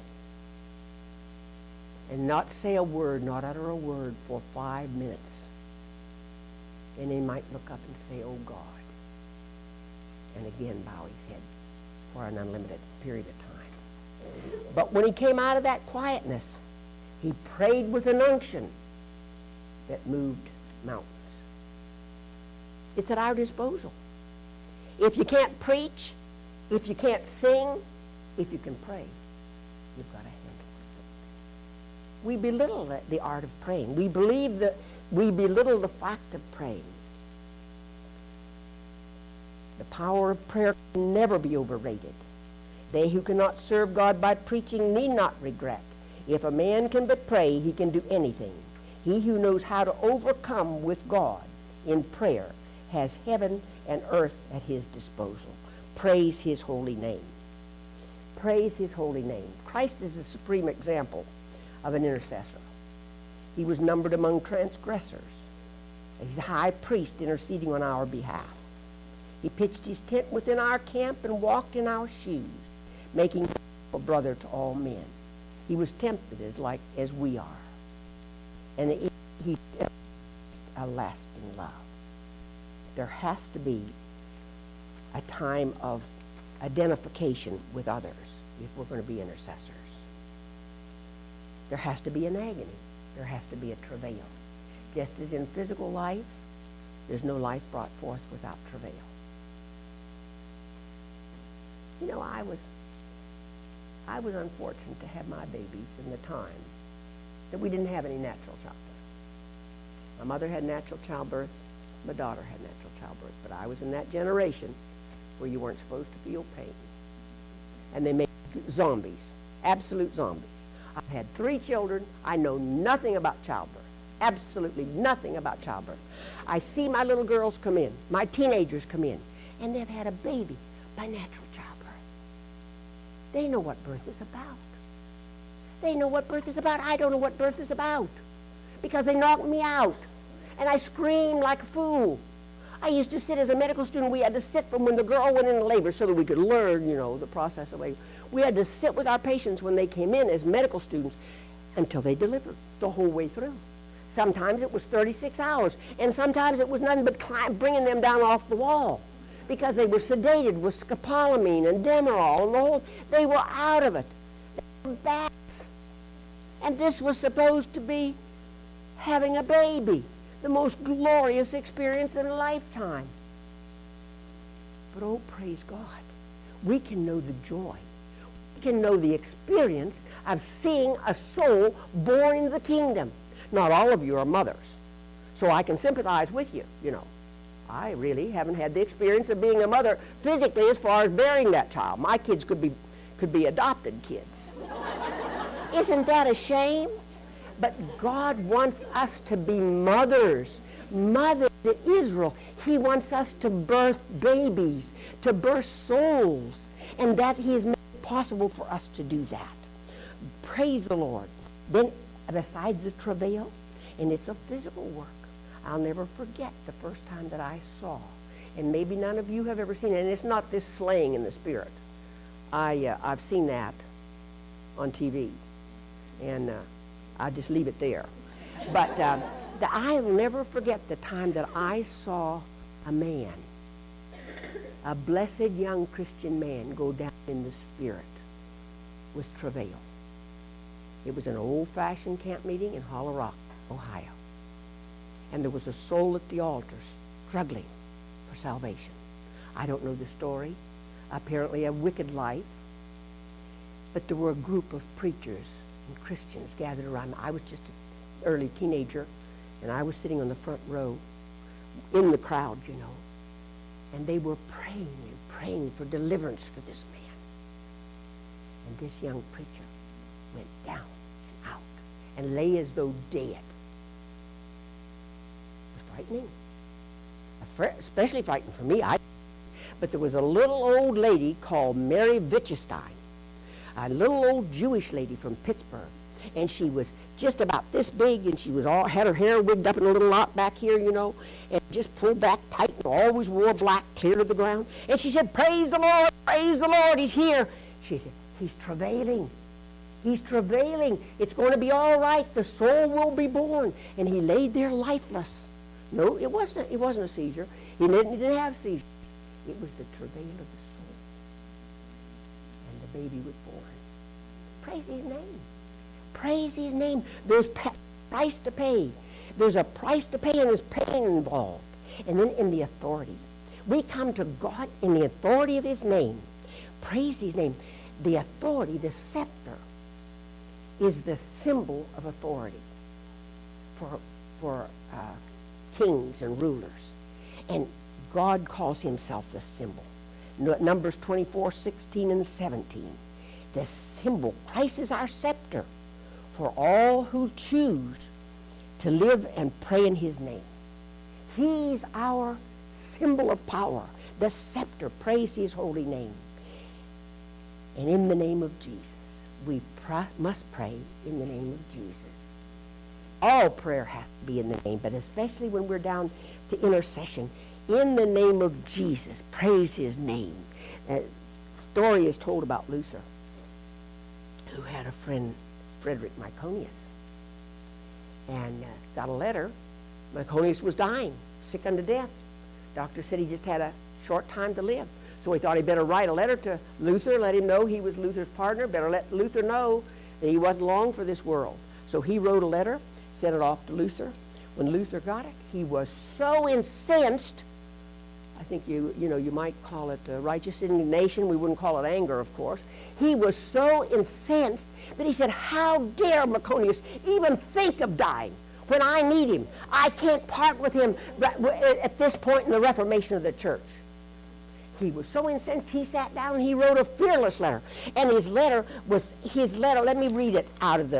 and not say a word, not utter a word for five minutes. And he might look up and say, oh God, and again bow his head for an unlimited period of time. But when he came out of that quietness, he prayed with an unction that moved mountains. It's at our disposal. If you can't preach, if you can't sing, if you can pray, you've got to handle it. We belittle the, the art of praying. We believe that we belittle the fact of praying. The power of prayer can never be overrated. They who cannot serve God by preaching need not regret. If a man can but pray, he can do anything. He who knows how to overcome with God in prayer has heaven and earth at his disposal. Praise his holy name. Praise his holy name. Christ is the supreme example of an intercessor. He was numbered among transgressors. He's a high priest interceding on our behalf. He pitched his tent within our camp and walked in our shoes, making him a brother to all men. He was tempted as like as we are. And he, he a lasting love. There has to be a time of identification with others if we're going to be intercessors. There has to be an agony. There has to be a travail. Just as in physical life, there's no life brought forth without travail. You know, I was I was unfortunate to have my babies in the time that we didn't have any natural childbirth. My mother had natural childbirth. My daughter had natural childbirth. But I was in that generation where you weren't supposed to feel pain. And they made zombies, absolute zombies. I've had three children. I know nothing about childbirth, absolutely nothing about childbirth. I see my little girls come in, my teenagers come in, and they've had a baby by natural childbirth. They know what birth is about. They know what birth is about. I don't know what birth is about because they knocked me out, and I screamed like a fool. I used to sit as a medical student. We had to sit from when the girl went into labor so that we could learn, you know, the process of labor. We had to sit with our patients when they came in as medical students until they delivered the whole way through. Sometimes it was thirty-six hours, and sometimes it was nothing but climb, bringing them down off the wall because they were sedated with scopolamine and Demerol and the whole, they were out of it. They were baths. And this was supposed to be having a baby, the most glorious experience in a lifetime. But oh, praise God, we can know the joy. We can know the experience of seeing a soul born into the kingdom. Not all of you are mothers, so I can sympathize with you, you know. I really haven't had the experience of being a mother physically as far as bearing that child. My kids could be, could be adopted kids. Isn't that a shame? But God wants us to be mothers, mothers to Israel. He wants us to birth babies, to birth souls, and that He has made it possible for us to do that. Praise the Lord. Then, besides the travail, and it's a physical work, I'll never forget the first time that I saw, and maybe none of you have ever seen it, and it's not this slaying in the spirit. I, uh, I've seen that on T V, and uh, I'll just leave it there. But uh, the, I'll never forget the time that I saw a man, a blessed young Christian man, go down in the spirit with travail. It was an old-fashioned camp meeting in Hollow Rock, Ohio. And there was a soul at the altar struggling for salvation. I don't know the story. Apparently a wicked life. But there were a group of preachers and Christians gathered around. I was just an early teenager, and I was sitting on the front row in the crowd, you know. And they were praying and praying for deliverance for this man. And this young preacher went down and out and lay as though dead. Frightening, especially frightening for me. I, but there was a little old lady called Mary Wittgenstein, a little old Jewish lady from Pittsburgh, and she was just about this big, and she was all had her hair wigged up in a little knot back here, you know, and just pulled back tight, and always wore black clear to the ground. And she said, "Praise the Lord, praise the Lord, He's here." She said, "He's travailing. He's travailing. It's going to be all right. The soul will be born." And he laid there lifeless. No, it wasn't. A, it wasn't a seizure. He didn't, he didn't have seizure. It was the travail of the soul, and the baby was born. Praise His name. Praise His name. There's a price to pay. There's a price to pay, and there's pain involved. And then in the authority, we come to God in the authority of His name. Praise His name. The authority, the scepter, is the symbol of authority for for. Uh, kings and rulers. And God calls Himself the symbol. Numbers twenty-four, sixteen, and seventeen. The symbol. Christ is our scepter for all who choose to live and pray in His name. He's our symbol of power. The scepter. Praise His holy name. And in the name of Jesus, we pr- must pray in the name of Jesus. All prayer has to be in the name, but especially when we're down to intercession, in the name of Jesus, praise His name. A story is told about Luther, who had a friend, Frederick Myconius, and uh, got a letter. Myconius was dying, sick unto death. Doctor said he just had a short time to live. So he thought he better write a letter to Luther, let him know he was Luther's partner, better let Luther know that he wasn't long for this world. So he wrote a letter, sent it off to Luther. When Luther got it, he was so incensed. I think you you know you might call it uh, righteous indignation. We wouldn't call it anger, of course. He was so incensed that he said, "How dare Myconius even think of dying when I need him? I can't part with him at this point in the Reformation of the church." He was so incensed, he sat down and he wrote a fearless letter. And his letter was his letter. Let me read it out of the.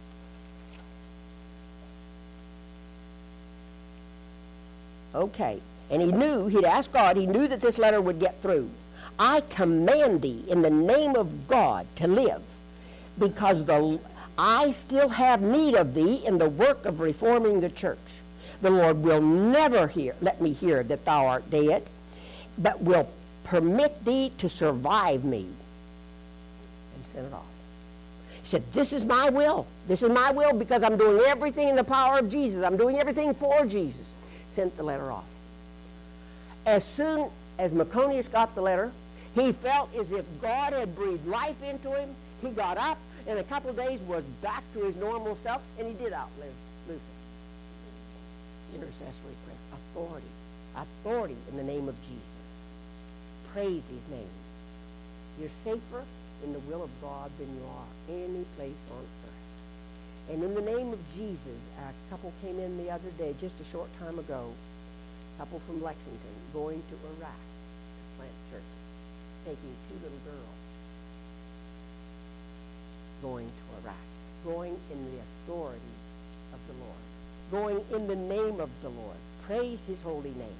Okay. And he knew, he'd asked God, he knew that this letter would get through. "I command thee in the name of God to live, because the, I still have need of thee in the work of reforming the church. The Lord will never hear, let me hear that thou art dead, but will permit thee to survive me." And sent it off. He said, "This is my will. This is my will because I'm doing everything in the power of Jesus. I'm doing everything for Jesus." Sent the letter off. As soon as Myconius got the letter, he felt as if God had breathed life into him. He got up, in a couple of days was back to his normal self, and he did outlive Luther. Intercessory prayer. Authority. Authority in the name of Jesus. Praise His name. You're safer in the will of God than you are any place on earth. And in the name of Jesus, a couple came in the other day, just a short time ago, a couple from Lexington, going to Iraq to plant churches, taking two little girls, going to Iraq. going in the authority of the Lord, going in the name of the Lord. Praise his holy name.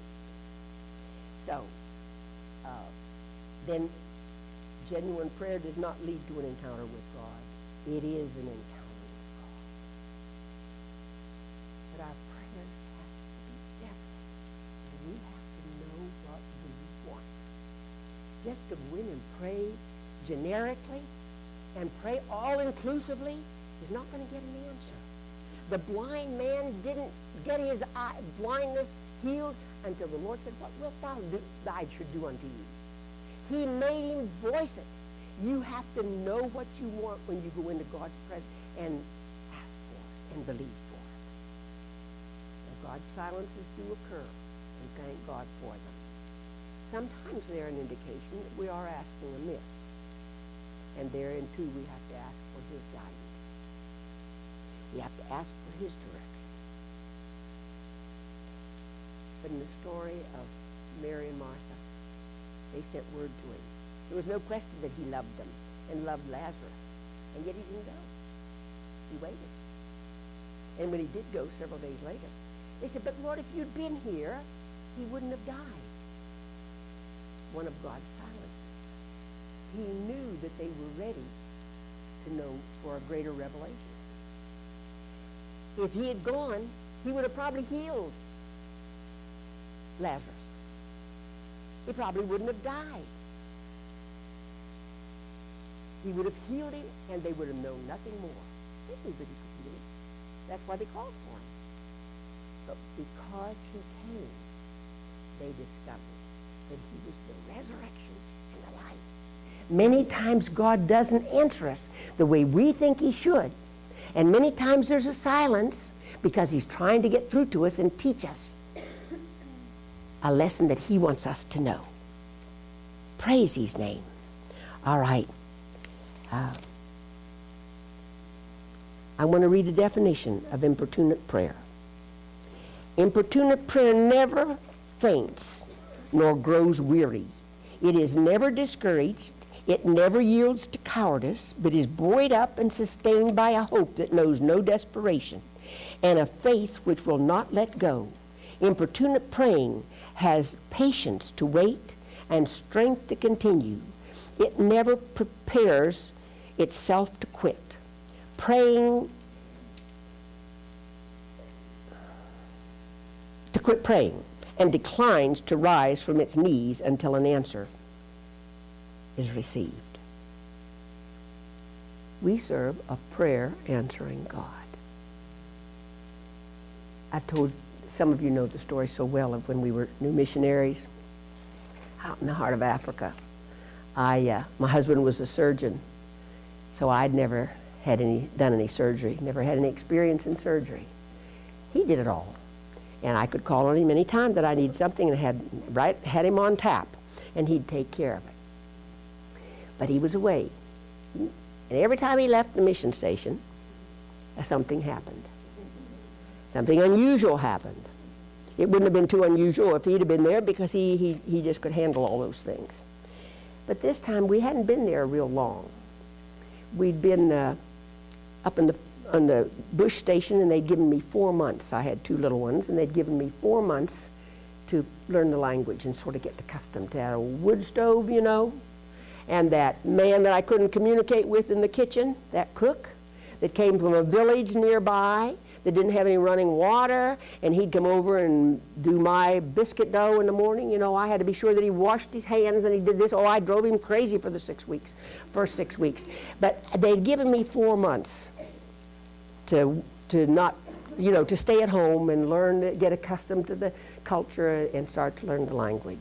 So, uh, then genuine prayer does not lead to an encounter with God. It is an encounter with God. But our prayers have to be different. And we have to know what we want. Just to go in and pray generically and pray all-inclusively is not going to get an answer. The blind man didn't get his eye, blindness healed until the Lord said, what wilt thou do, I should do unto you? He made him voice it. You have to know what you want when you go into God's presence and ask for it and believe for it. And God's silences do occur, and thank God for them. Sometimes they're an indication that we are asking amiss. And therein, too, we have to ask for his guidance. We have to ask for his direction. But in the story of Mary and Martha, they sent word to him. There was no question that he loved them and loved Lazarus. And yet he didn't go. He waited. And when he did go several days later, they said, but Lord, if you'd been here, he wouldn't have died. One of God's silences. He knew that they were ready to know for a greater revelation. If he had gone, he would have probably healed Lazarus. He probably wouldn't have died. He would have healed him, and they would have known nothing more. They knew that he could heal him. That's why they called for him. But because he came, they discovered that he was the resurrection and the life. Many times God doesn't answer us the way we think he should. And many times there's a silence because he's trying to get through to us and teach us a lesson that he wants us to know. Praise his name. All right. Uh, I want to read a definition of importunate prayer. Importunate prayer never faints nor grows weary. It is never discouraged. It never yields to cowardice, but is buoyed up and sustained by a hope that knows no desperation, and a faith which will not let go. Importunate praying has patience to wait and strength to continue. It never prepares itself to quit. Praying, to quit praying, and declines to rise from its knees until an answer is received. We serve a prayer-answering God. I've told, some of you know the story so well of when we were new missionaries out in the heart of Africa. I, uh, my husband was a surgeon, so I'd never had any, done any surgery, never had any experience in surgery. He did it all. And I could call on him any time that I need something and had, right, had him on tap, and he'd take care of it. But he was away. And every time he left the mission station, something happened. Something unusual happened. It wouldn't have been too unusual if he'd have been there because he, he, he just could handle all those things. But this time we hadn't been there real long. We'd been uh, up in the, on the bush station, and they'd given me four months. I had two little ones, and they'd given me four months to learn the language and sort of get accustomed to that old wood stove, you know, and that man that I couldn't communicate with in the kitchen, that cook, that came from a village nearby that didn't have any running water, and he'd come over and do my biscuit dough in the morning. You know, I had to be sure that he washed his hands and he did this. Oh, I drove him crazy for the six weeks, first six weeks. But they'd given me four months to, to not, you know, to stay at home and learn, get accustomed to the culture and start to learn the language.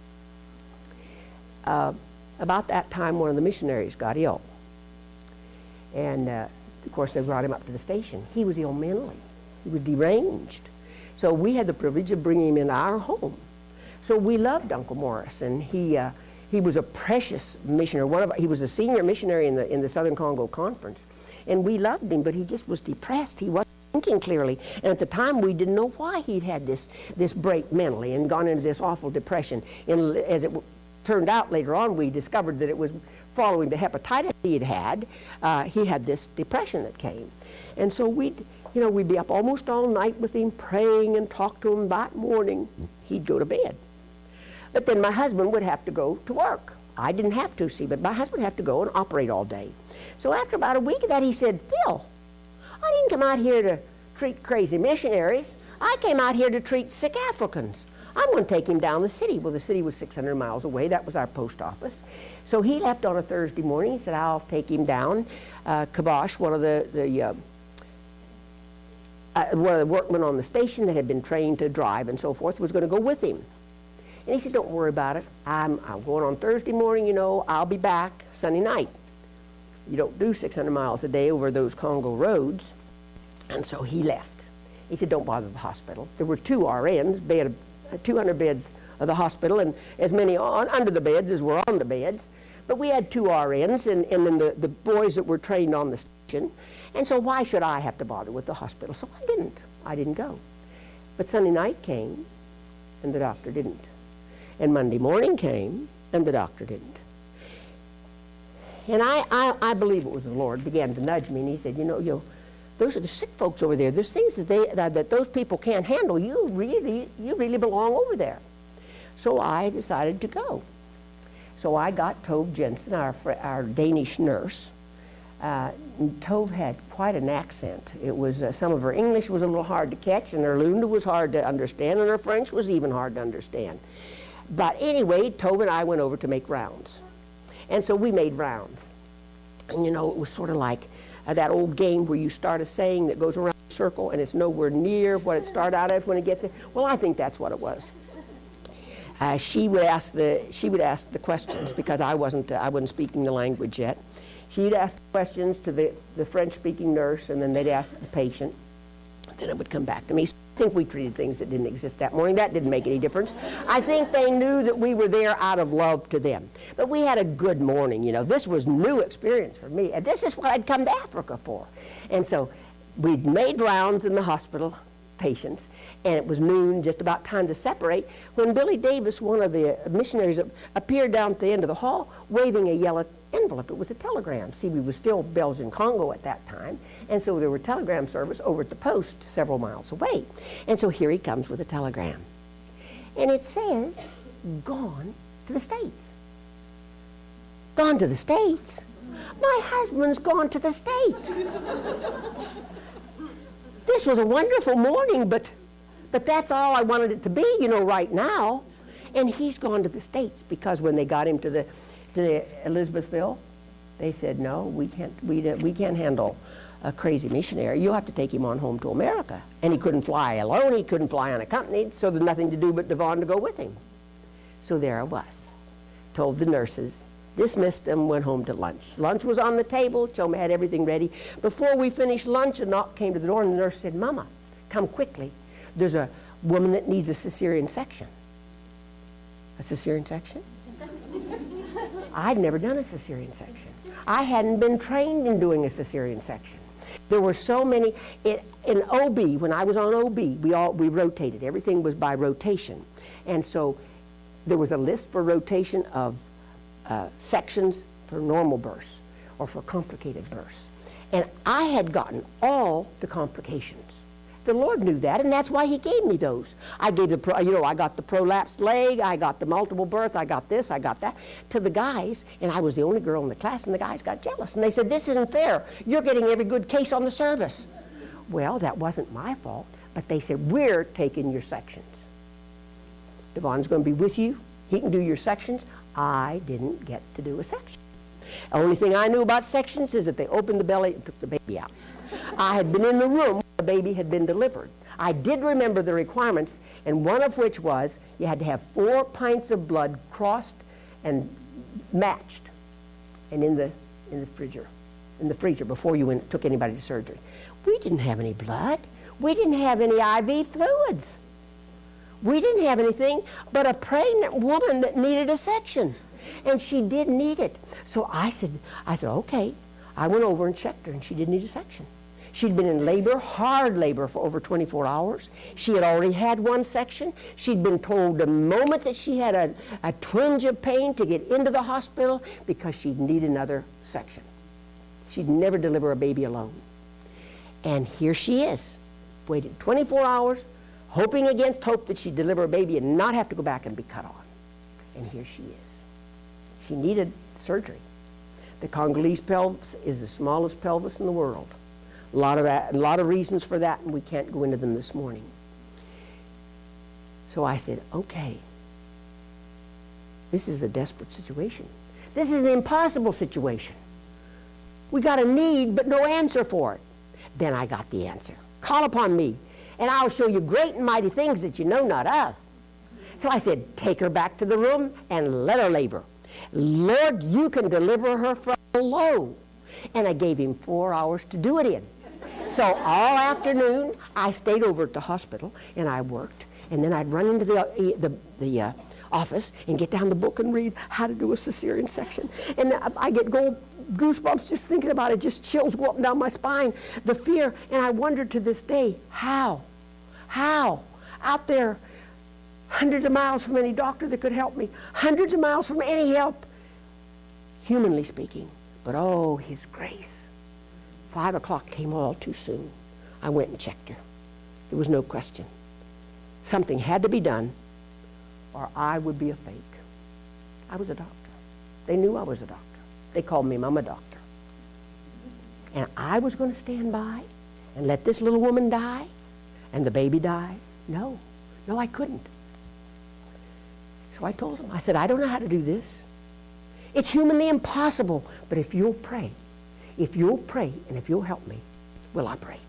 Uh, about that time, one of the missionaries got ill. And uh, of course, they brought him up to the station. He was ill mentally. He was deranged. So we had the privilege of bringing him into our home. So we loved Uncle Morris, and he uh, he was a precious missionary. One of he was a senior missionary in the in the Southern Congo Conference, and we loved him. But he just was depressed. He wasn't thinking clearly, and at the time we didn't know why he'd had this this break mentally and gone into this awful depression. And as it turned out later on, we discovered that it was following the hepatitis he had had, uh, he had this depression that came. And so we'd, you know, we'd be up almost all night with him, praying and talk to him. That morning, he'd go to bed. But then my husband would have to go to work. I didn't have to, see, but my husband would have to go and operate all day. So after about a week of that, he said, Phil, I didn't come out here to treat crazy missionaries. I came out here to treat sick Africans. I'm going to take him down the city. Well, the city was six hundred miles away. That was our post office. So he left on a Thursday morning. He said, I'll take him down. Uh, Kabosh, one of the, the uh, uh, one of the workmen on the station that had been trained to drive and so forth, was going to go with him. And he said, don't worry about it. I'm, I'm going on Thursday morning, you know. I'll be back Sunday night. You don't do six hundred miles a day over those Congo roads. And so he left. He said, don't bother the hospital. There were two R Ns, bed, two hundred beds of the hospital, and as many on, under the beds as were on the beds. But we had two R Ns, and, and then the, the boys that were trained on the station. And so why should I have to bother with the hospital? So I didn't. I didn't go. But Sunday night came, and the doctor didn't. And Monday morning came, and the doctor didn't. And I, I, I believe it was the Lord began to nudge me, and he said, you know, you know, those are the sick folks over there. There's things that, they, that, that those people can't handle. You really, you really belong over there. So I decided to go. So I got Tove Jensen, our, our Danish nurse. Uh, Tove had quite an accent. It was, uh, some of her English was a little hard to catch, and her Lunda was hard to understand, and her French was even hard to understand. But anyway, Tove and I went over to make rounds. And so we made rounds. And you know, it was sort of like uh, that old game where you start a saying that goes around a circle and it's nowhere near what it started out as when it gets there. Well, I think that's what it was. Uh, she would ask the she would ask the questions because I wasn't uh, I wasn't speaking the language yet. She'd ask the questions to the, the French-speaking nurse, and then they'd ask the patient. Then it would come back to me. I think we treated things that didn't exist that morning. That didn't make any difference. I think they knew that we were there out of love to them. But we had a good morning, you know. This was new experience for me. And this is what I'd come to Africa for. And so we'd made rounds in the hospital, patients, and it was noon, just about time to separate, when Billy Davis, one of the missionaries, appeared down at the end of the hall waving a yellow envelope. It was a telegram. See, we were still Belgian Congo at that time, and so there were telegram service over at the post several miles away. And so here he comes with a telegram. And it says, gone to the States. Gone to the States? My husband's gone to the States. This was a wonderful morning, but, but that's all I wanted it to be, you know, right now. And he's gone to the States because when they got him to the to the Elizabethville, they said, no, we can't, we, we can't handle a crazy missionary. You'll have to take him on home to America. And he couldn't fly alone. He couldn't fly unaccompanied, so there's nothing to do but Devon to go with him. So there I was. Told the nurses, dismissed them, went home to lunch. Lunch was on the table. Choma had everything ready. Before we finished lunch, a knock came to the door, and the nurse said, Mama, come quickly. There's a woman that needs a cesarean section. A cesarean section? I'd never done a cesarean section. I hadn't been trained in doing a cesarean section. There were so many, it, in O B, when I was on O B, we all, we rotated. Everything was by rotation. And so there was a list for rotation of uh, sections for normal births or for complicated births. And I had gotten all the complications. The Lord knew that, and that's why he gave me those. I gave the, pro, you know, I got the prolapsed leg, I got the multiple birth, I got this, I got that, to the guys, and I was the only girl in the class, and the guys got jealous. And they said, this isn't fair. You're getting every good case on the service. Well, that wasn't my fault, but they said, we're taking your sections. Devon's going to be with you. He can do your sections. I didn't get to do a section. The only thing I knew about sections is that they opened the belly and took the baby out. I had been in the room when the baby had been delivered. I did remember the requirements, and one of which was you had to have four pints of blood crossed and matched and in the, in the freezer, in the freezer before you went, took anybody to surgery. We didn't have any blood. We didn't have any I V fluids. We didn't have anything but a pregnant woman that needed a section. And she did need it. So I said, I said, okay. I went over and checked her, and she didn't need a section. She'd been in labor, hard labor, for over twenty-four hours. She had already had one section. She'd been told the moment that she had a, a twinge of pain to get into the hospital because she'd need another section. She'd never deliver a baby alone. And here she is, waited twenty-four hours, hoping against hope that she'd deliver a baby and not have to go back and be cut on. And here she is. She needed surgery. The Congolese pelvis is the smallest pelvis in the world. A lot of, a lot of reasons for that, and we can't go into them this morning. So I said, okay, this is a desperate situation. This is an impossible situation. We got a need, but no answer for it. Then I got the answer. Call upon me, and I'll show you great and mighty things that you know not of. So I said, take her back to the room and let her labor. Lord, you can deliver her from below. And I gave him four hours to do it in. So all afternoon, I stayed over at the hospital, and I worked. And then I'd run into the, uh, the, the uh, office and get down the book and read how to do a cesarean section. And I get gold goosebumps just thinking about it, just chills go up and down my spine, the fear. And I wonder to this day, how? How? Out there, hundreds of miles from any doctor that could help me, hundreds of miles from any help, humanly speaking. But oh, his grace. Five o'clock came all too soon. I went and checked her. There was no question. Something had to be done, or I would be a fake. I was a doctor. They knew I was a doctor. They called me Mama Doctor. And I was going to stand by and let this little woman die and the baby die? No. No, I couldn't. So I told him, I said, I don't know how to do this. It's humanly impossible, but if you'll pray, if you'll pray and if you'll help me, we'll operate.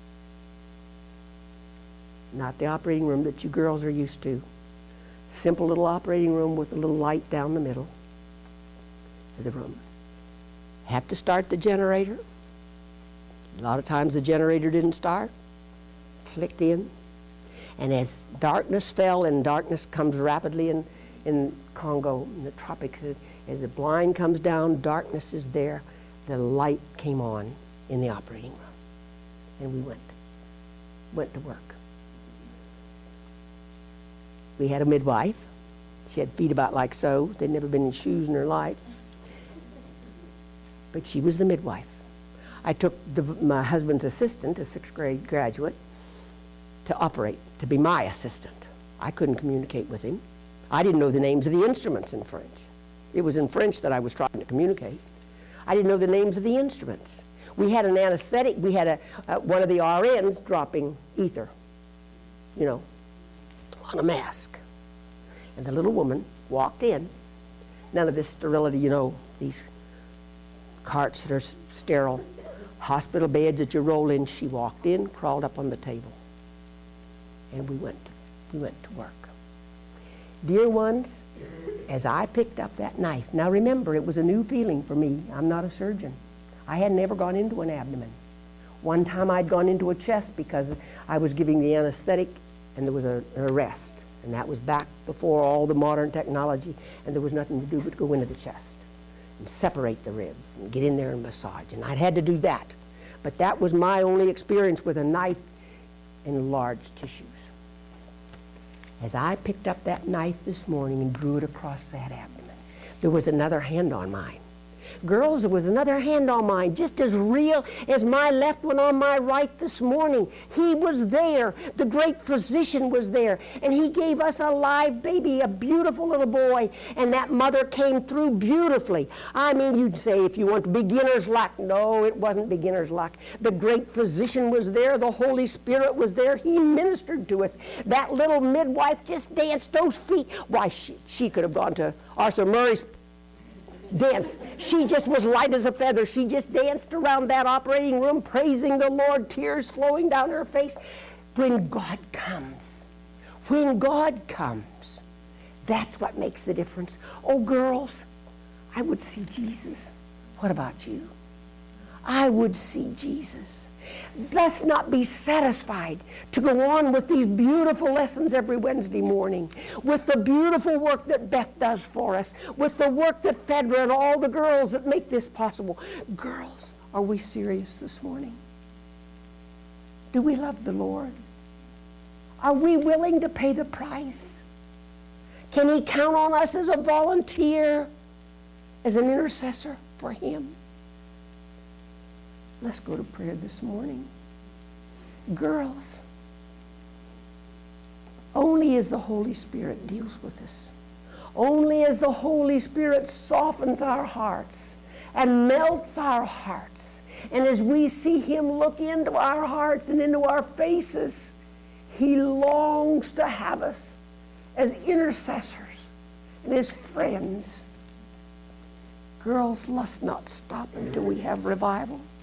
Not the operating room that you girls are used to. Simple little operating room with a little light down the middle of the room. Have to start the generator. A lot of times the generator didn't start. Clicked in. And as darkness fell, and darkness comes rapidly in, in Congo, in the tropics, as, as the blind comes down, darkness is there. The light came on in the operating room. And we went, went to work. We had a midwife. She had feet about like so. They'd never been in shoes in her life. But she was the midwife. I took the, my husband's assistant, a sixth grade graduate, to operate, to be my assistant. I couldn't communicate with him. I didn't know the names of the instruments in French. It was in French that I was trying to communicate. I didn't know the names of the instruments. We had an anesthetic. We had a, uh, one of the R Ns dropping ether, you know, on a mask. And the little woman walked in. None of this sterility, you know, these carts that are sterile, hospital beds that you roll in. She walked in, crawled up on the table, and we went, we went to work. Dear ones, as I picked up that knife, now remember, it was a new feeling for me. I'm not a surgeon. I had never gone into an abdomen. One time I'd gone into a chest because I was giving the anesthetic and there was a, an arrest. And that was back before all the modern technology, and there was nothing to do but go into the chest and separate the ribs and get in there and massage. And I'd had to do that. But that was my only experience with a knife in large tissues. As I picked up that knife this morning and drew it across that abdomen, there was another hand on mine. Girls, there was another hand on mine, just as real as my left one on my right this morning. He was there. The great physician was there. And he gave us a live baby, a beautiful little boy. And that mother came through beautifully. I mean, you'd say if you want beginner's luck. No, it wasn't beginner's luck. The great physician was there. The Holy Spirit was there. He ministered to us. That little midwife just danced those feet. Why, she, she could have gone to Arthur Murray's dance. She just was light as a feather. She just danced around that operating room, praising the Lord, tears flowing down her face. When God comes, when God comes, that's what makes the difference. Oh, girls, I would see Jesus. What about you? I would see Jesus. Let's not be satisfied to go on with these beautiful lessons every Wednesday morning, with the beautiful work that Beth does for us, with the work that Fedra and all the girls that make this possible. Girls, are we serious this morning? Do we love the Lord? Are we willing to pay the price? Can He count on us as a volunteer, as an intercessor for Him? Let's go to prayer this morning. Girls, only as the Holy Spirit deals with us, only as the Holy Spirit softens our hearts and melts our hearts, and as we see Him look into our hearts and into our faces, He longs to have us as intercessors and as friends. Girls, let's not stop until we have revival.